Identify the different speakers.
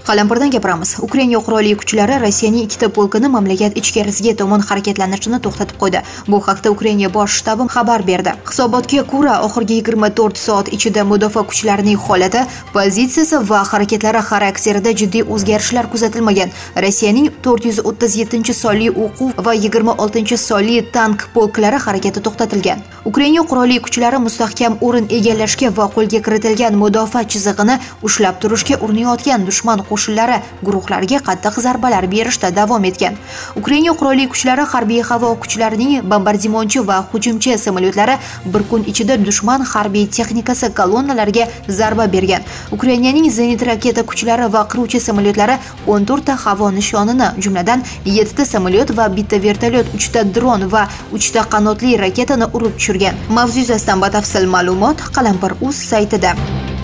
Speaker 1: Qalampirdan gapiramiz. Ukraina qurolli kuchlari Rossiyaning ikkita polkini mamlakat ichkarisiga tomon harakatlanishini to'xtatib qo'ydi. Bu haqda Ukraina bosh shtabi xabar berdi. Hisobotga ko'ra, oxirgi 24 soat ichida mudofaa kuchlarining holati, pozitsiyasi va harakatlari xarakterida jiddiy o'zgarishlar kuzatilmagan. Rossiyaning 437-sonli o'quv va 26-sonli tank polklari harakati to'xtatilgan. Ukraina qurolli kuchlari mustahkam o'rin egallashga va qo'lga kiritilgan mudofaa chizig'ini ushlab turishga urinayotgan dushman qo'shinlari guruhlariga qattiq zarbalar berishda davom etgan. Ukraina qurolli kuchlari harbiy havo kuchlarining bombardimonchi va hujumchi samolyotlari bir kun ichida dushman harbiy texnikasi kolonnalariga zarba bergan. Ukrainaning zenit raketa kuchlari va qiruvchi samolyotlari 14 ta havo nishonini, jumladan 7 ta samolyot va bitta vertolyot, 3 ta dron va 3 ta qanotli raketani urib tushirgan. Mavzu yuzasidan batafsil ma'lumot Qalampir.uz saytida.